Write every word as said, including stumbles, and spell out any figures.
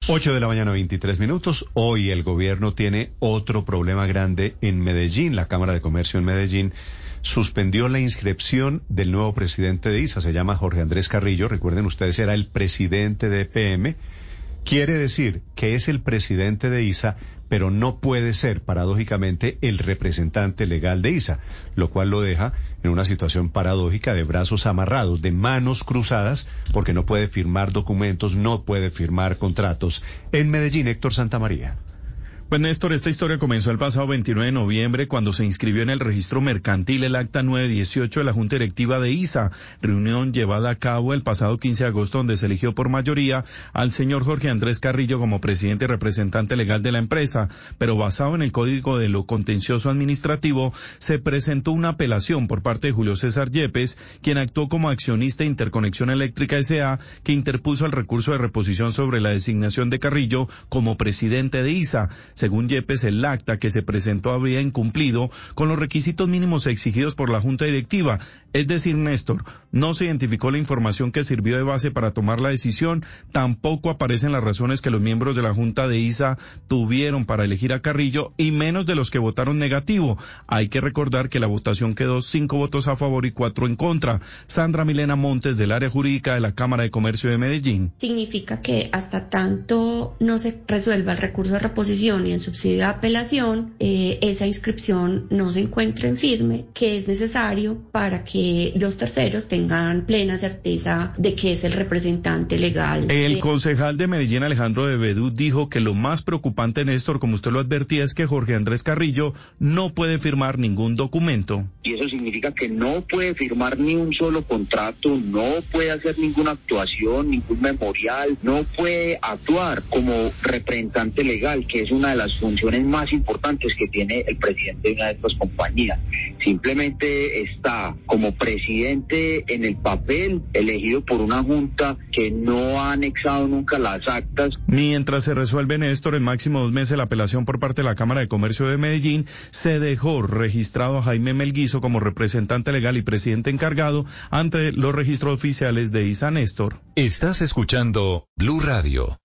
Ocho de la mañana, veintitrés minutos. Hoy el gobierno tiene otro problema grande en Medellín. La Cámara de Comercio en Medellín suspendió la inscripción del nuevo presidente de I S A. Se llama Jorge Andrés Carrillo. Recuerden ustedes, era el presidente de E P M. Quiere decir que es el presidente de I S A, pero no puede ser, paradójicamente, el representante legal de I S A, lo cual lo deja en una situación paradójica de brazos amarrados, de manos cruzadas, porque no puede firmar documentos, no puede firmar contratos. En Medellín, Héctor Santamaría. Pues Néstor, esta historia comenzó el pasado veintinueve de noviembre cuando se inscribió en el registro mercantil el acta nueve dieciocho de la Junta Directiva de I S A, reunión llevada a cabo el pasado quince de agosto donde se eligió por mayoría al señor Jorge Andrés Carrillo como presidente y representante legal de la empresa, pero basado en el Código de lo Contencioso Administrativo se presentó una apelación por parte de Julio César Yepes, quien actuó como accionista de Interconexión Eléctrica S A, que interpuso el recurso de reposición sobre la designación de Carrillo como presidente de I S A. Según Yepes, el acta que se presentó habría incumplido con los requisitos mínimos exigidos por la Junta Directiva. Es decir, Néstor, no se identificó la información que sirvió de base para tomar la decisión, tampoco aparecen las razones que los miembros de la Junta de I S A tuvieron para elegir a Carrillo y menos de los que votaron negativo. Hay que recordar que la votación quedó cinco votos a favor y cuatro en contra. Sandra Milena Montes, del área jurídica de la Cámara de Comercio de Medellín. Significa que hasta tanto no se resuelva el recurso de reposición y en subsidio de apelación, eh, esa inscripción no se encuentra en firme, que es necesario para que los terceros tengan plena certeza de que es el representante legal. El de... concejal de Medellín, Alejandro de Bedú, dijo que lo más preocupante, Néstor, como usted lo advertía, es que Jorge Andrés Carrillo no puede firmar ningún documento. Y eso significa que no puede firmar ni un solo contrato, no puede hacer ninguna actuación, ningún memorial, no puede actuar como representante legal, que es una de las funciones más importantes que tiene el presidente de una de estas compañías. Simplemente está como presidente en el papel, elegido por una junta que no ha anexado nunca las actas. Mientras se resuelve, Néstor, en máximo dos meses la apelación por parte de la Cámara de Comercio de Medellín, se dejó registrado a Jaime Melguizo como representante legal y presidente encargado ante los registros oficiales de I S A. Néstor. Estás escuchando Blue Radio.